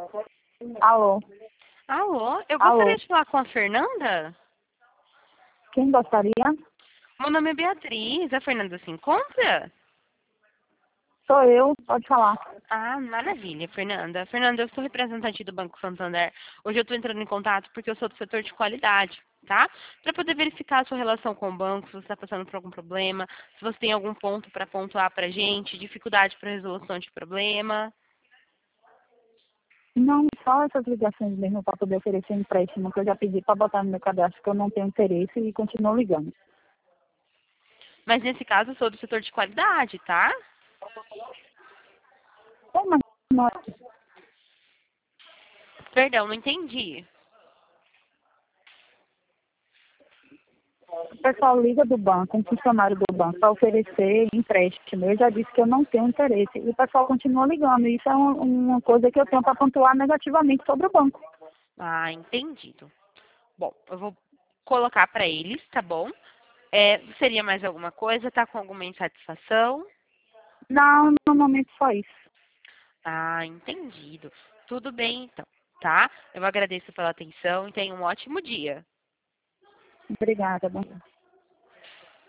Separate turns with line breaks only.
Alô?
Alô, eu
Alô?
gostaria de falar com a Fernanda.
Quem gostaria?
Meu nome é Beatriz. A Fernanda se encontra?
Sou eu, pode falar.
Ah, maravilha, Fernanda. Fernanda, eu sou representante do Banco Santander. Hoje eu estou entrando em contato porque eu sou do setor de qualidade, tá? Para poder verificar a sua relação com o banco, se você está passando por algum problema, se você tem algum ponto para pontuar para a gente, dificuldade para resolução de problema.
Não, só essas ligações mesmo para poder oferecer empréstimo, que eu já pedi para botar no meu cadastro, que eu não tenho interesse e continuo ligando.
Mas nesse caso eu sou do setor de qualidade, tá?
Mas não,
Perdão, não entendi.
o pessoal liga do banco, um funcionário do banco, para oferecer empréstimo. Eu já disse que eu não tenho interesse. E o pessoal continua ligando. Isso é uma coisa que eu tenho para pontuar negativamente sobre o banco.
Ah, entendido. Bom, eu vou colocar para eles, tá bom? Seria mais alguma coisa? Tá com alguma insatisfação?
Não, no momento só isso.
Ah, entendido. Tudo bem, então, tá? Eu agradeço pela atenção e tenha um ótimo dia.
Obrigada, bom dia.